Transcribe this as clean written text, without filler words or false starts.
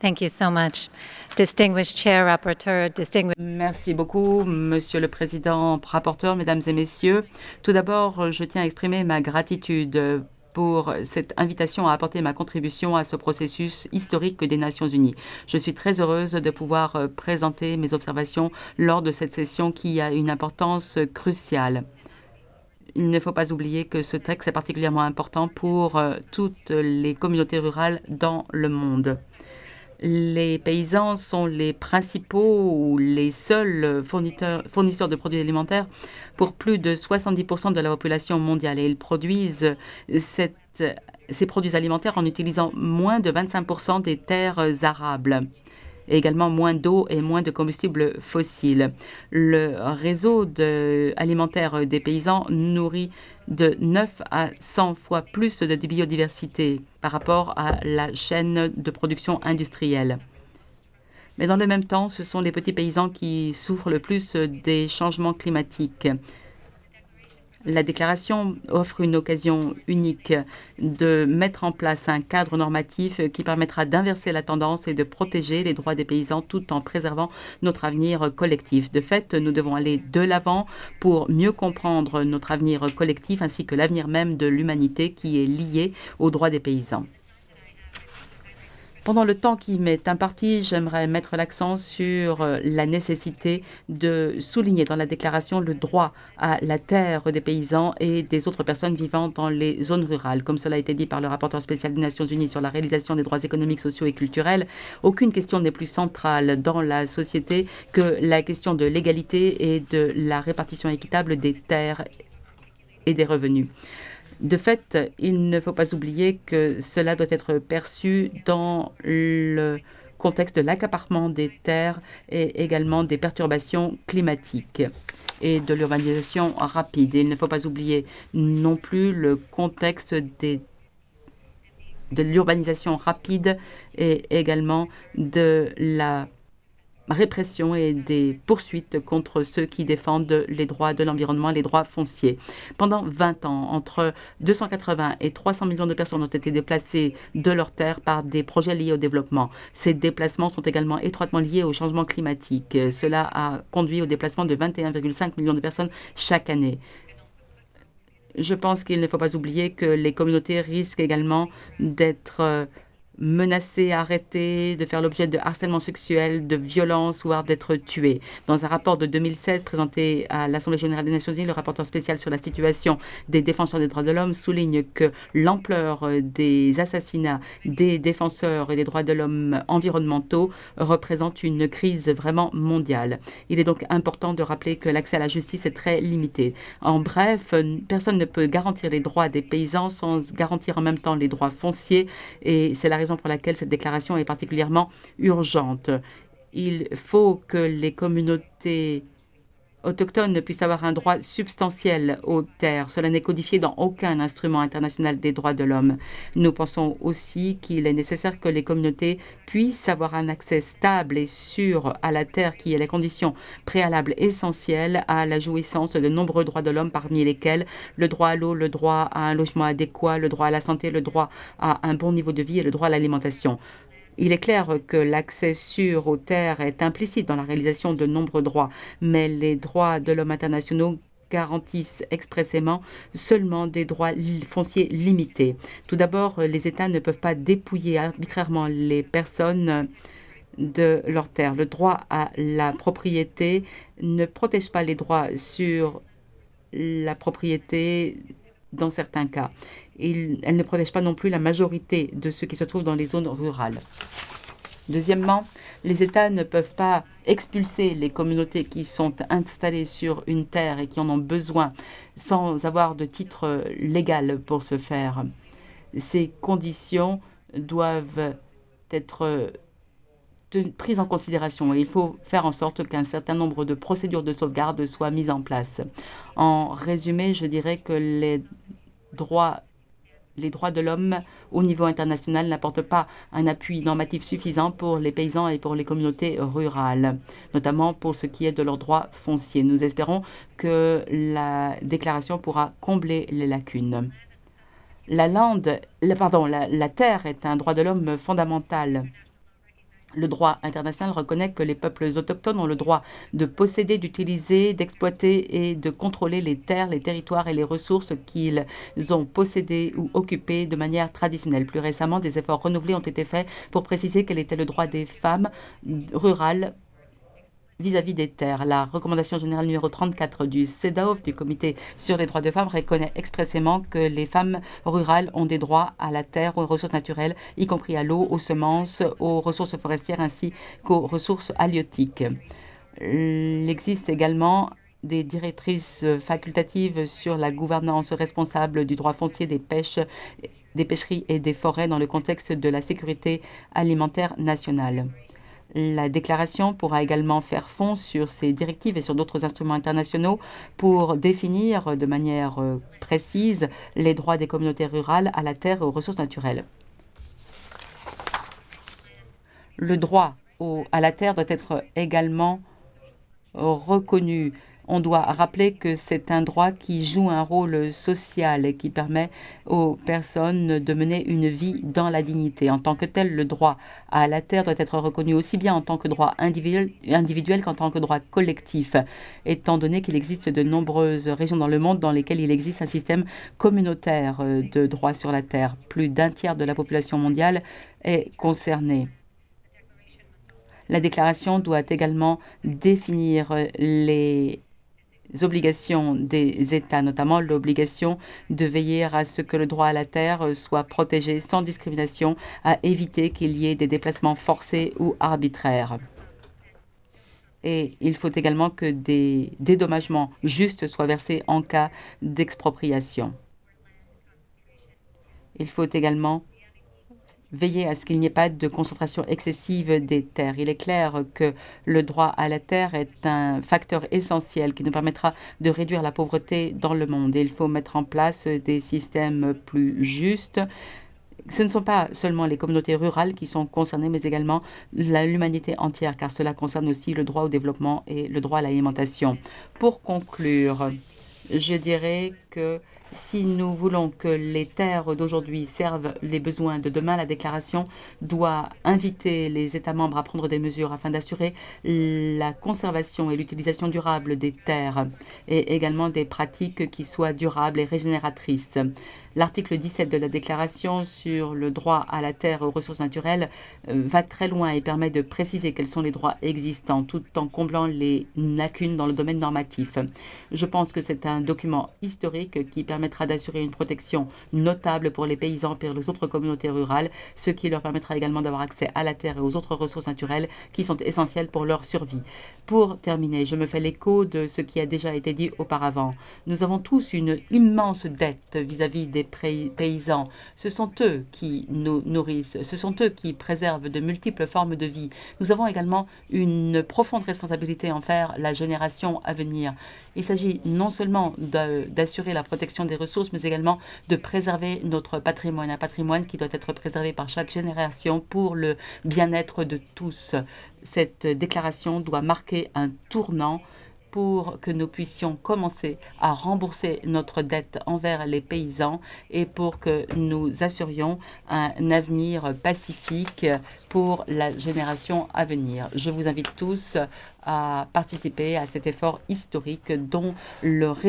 Thank you so much. Distinguished Chair, Rapporteur, distinguished... Merci beaucoup, Monsieur le Président, rapporteur, Mesdames et Messieurs. Tout d'abord, je tiens à exprimer ma gratitude pour cette invitation à apporter ma contribution à ce processus historique des Nations Unies. Je suis très heureuse de pouvoir présenter mes observations lors de cette session qui a une importance cruciale. Il ne faut pas oublier que ce texte est particulièrement important pour toutes les communautés rurales dans le monde. Les paysans sont les principaux ou les seuls fournisseurs de produits alimentaires pour plus de 70% de la population mondiale et ils produisent ces produits alimentaires en utilisant moins de 25% des terres arables et également moins d'eau et moins de combustibles fossiles. Le réseau alimentaire des paysans nourrit de 9 à 100 fois plus de biodiversité par rapport à la chaîne de production industrielle. Mais dans le même temps, ce sont les petits paysans qui souffrent le plus des changements climatiques. La déclaration offre une occasion unique de mettre en place un cadre normatif qui permettra d'inverser la tendance et de protéger les droits des paysans tout en préservant notre avenir collectif. De fait, nous devons aller de l'avant pour mieux comprendre notre avenir collectif ainsi que l'avenir même de l'humanité qui est lié aux droits des paysans. Pendant le temps qui m'est imparti, j'aimerais mettre l'accent sur la nécessité de souligner dans la déclaration le droit à la terre des paysans et des autres personnes vivant dans les zones rurales. Comme cela a été dit par le rapporteur spécial des Nations Unies sur la réalisation des droits économiques, sociaux et culturels, aucune question n'est plus centrale dans la société que la question de l'égalité et de la répartition équitable des terres et des revenus. De fait, il ne faut pas oublier que cela doit être perçu dans le contexte de l'accaparement des terres et également des perturbations climatiques et de l'urbanisation rapide. Et il ne faut pas oublier non plus le contexte de l'urbanisation rapide et également de la répression et des poursuites contre ceux qui défendent les droits de l'environnement et les droits fonciers. Pendant 20 ans, entre 280 et 300 millions de personnes ont été déplacées de leurs terres par des projets liés au développement. Ces déplacements sont également étroitement liés au changement climatique. Cela a conduit au déplacement de 21,5 millions de personnes chaque année. Je pense qu'il ne faut pas oublier que les communautés risquent également d'être menacées, arrêtées, de faire l'objet de harcèlement sexuel, de violences, voire d'être tuées. Dans un rapport de 2016 présenté à l'Assemblée générale des Nations Unies, le rapporteur spécial sur la situation des défenseurs des droits de l'homme souligne que l'ampleur des assassinats des défenseurs et des droits de l'homme environnementaux représente une crise vraiment mondiale. Il est donc important de rappeler que l'accès à la justice est très limité. En bref, personne ne peut garantir les droits des paysans sans garantir en même temps les droits fonciers et c'est la raison pour laquelle cette déclaration est particulièrement urgente. Il faut que les communautés autochtones puissent avoir un droit substantiel aux terres. Cela n'est codifié dans aucun instrument international des droits de l'homme. Nous pensons aussi qu'il est nécessaire que les communautés puissent avoir un accès stable et sûr à la terre qui est la condition préalable essentielle à la jouissance de nombreux droits de l'homme, parmi lesquels le droit à l'eau, le droit à un logement adéquat, le droit à la santé, le droit à un bon niveau de vie et le droit à l'alimentation. Il est clair que l'accès sûr aux terres est implicite dans la réalisation de nombreux droits, mais les droits de l'homme internationaux garantissent expressément seulement des droits fonciers limités. Tout d'abord, les États ne peuvent pas dépouiller arbitrairement les personnes de leurs terres. Le droit à la propriété ne protège pas les droits sur la propriété dans certains cas. Elle ne protège pas non plus la majorité de ceux qui se trouvent dans les zones rurales. Deuxièmement, les États ne peuvent pas expulser les communautés qui sont installées sur une terre et qui en ont besoin sans avoir de titre légal pour ce faire. Ces conditions doivent être prises en considération et il faut faire en sorte qu'un certain nombre de procédures de sauvegarde soient mises en place. En résumé, je dirais que les droits de l'homme au niveau international n'apportent pas un appui normatif suffisant pour les paysans et pour les communautés rurales, notamment pour ce qui est de leurs droits fonciers. Nous espérons que la déclaration pourra combler les lacunes. La terre est un droit de l'homme fondamental. Le droit international reconnaît que les peuples autochtones ont le droit de posséder, d'utiliser, d'exploiter et de contrôler les terres, les territoires et les ressources qu'ils ont possédées ou occupées de manière traditionnelle. Plus récemment, des efforts renouvelés ont été faits pour préciser quel était le droit des femmes rurales vis-à-vis des terres. La recommandation générale numéro 34 du CEDAW, du Comité sur les droits des femmes, reconnaît expressément que les femmes rurales ont des droits à la terre, aux ressources naturelles, y compris à l'eau, aux semences, aux ressources forestières ainsi qu'aux ressources halieutiques. Il existe également des directrices facultatives sur la gouvernance responsable du droit foncier des pêches, des pêcheries et des forêts dans le contexte de la sécurité alimentaire nationale. La déclaration pourra également faire fond sur ces directives et sur d'autres instruments internationaux pour définir de manière précise les droits des communautés rurales à la terre et aux ressources naturelles. Le droit à la terre doit être également reconnu. On doit rappeler que c'est un droit qui joue un rôle social et qui permet aux personnes de mener une vie dans la dignité. En tant que tel, le droit à la terre doit être reconnu aussi bien en tant que droit individuel qu'en tant que droit collectif, étant donné qu'il existe de nombreuses régions dans le monde dans lesquelles il existe un système communautaire de droit sur la terre. Plus d'un tiers de la population mondiale est concernée. La déclaration doit également définir les obligations des États, notamment l'obligation de veiller à ce que le droit à la terre soit protégé sans discrimination, à éviter qu'il y ait des déplacements forcés ou arbitraires. Et il faut également que des dédommagements justes soient versés en cas d'expropriation. Il faut également veiller à ce qu'il n'y ait pas de concentration excessive des terres. Il est clair que le droit à la terre est un facteur essentiel qui nous permettra de réduire la pauvreté dans le monde. Et il faut mettre en place des systèmes plus justes. Ce ne sont pas seulement les communautés rurales qui sont concernées, mais également l'humanité entière, car cela concerne aussi le droit au développement et le droit à l'alimentation. Pour conclure, je dirais que si nous voulons que les terres d'aujourd'hui servent les besoins de demain, la déclaration doit inviter les États membres à prendre des mesures afin d'assurer la conservation et l'utilisation durable des terres et également des pratiques qui soient durables et régénératrices. L'article 17 de la déclaration sur le droit à la terre et aux ressources naturelles va très loin et permet de préciser quels sont les droits existants tout en comblant les lacunes dans le domaine normatif. Je pense que c'est un document historique qui permettra d'assurer une protection notable pour les paysans et pour les autres communautés rurales, ce qui leur permettra également d'avoir accès à la terre et aux autres ressources naturelles qui sont essentielles pour leur survie. Pour terminer, je me fais l'écho de ce qui a déjà été dit auparavant. Nous avons tous une immense dette vis-à-vis des paysans. Ce sont eux qui nous nourrissent, ce sont eux qui préservent de multiples formes de vie. Nous avons également une profonde responsabilité envers la génération à venir. Il s'agit non seulement d'assurer la protection des ressources, mais également de préserver notre patrimoine, un patrimoine qui doit être préservé par chaque génération pour le bien-être de tous. Cette déclaration doit marquer un tournant pour que nous puissions commencer à rembourser notre dette envers les paysans et pour que nous assurions un avenir pacifique pour la génération à venir. Je vous invite tous à participer à cet effort historique dont le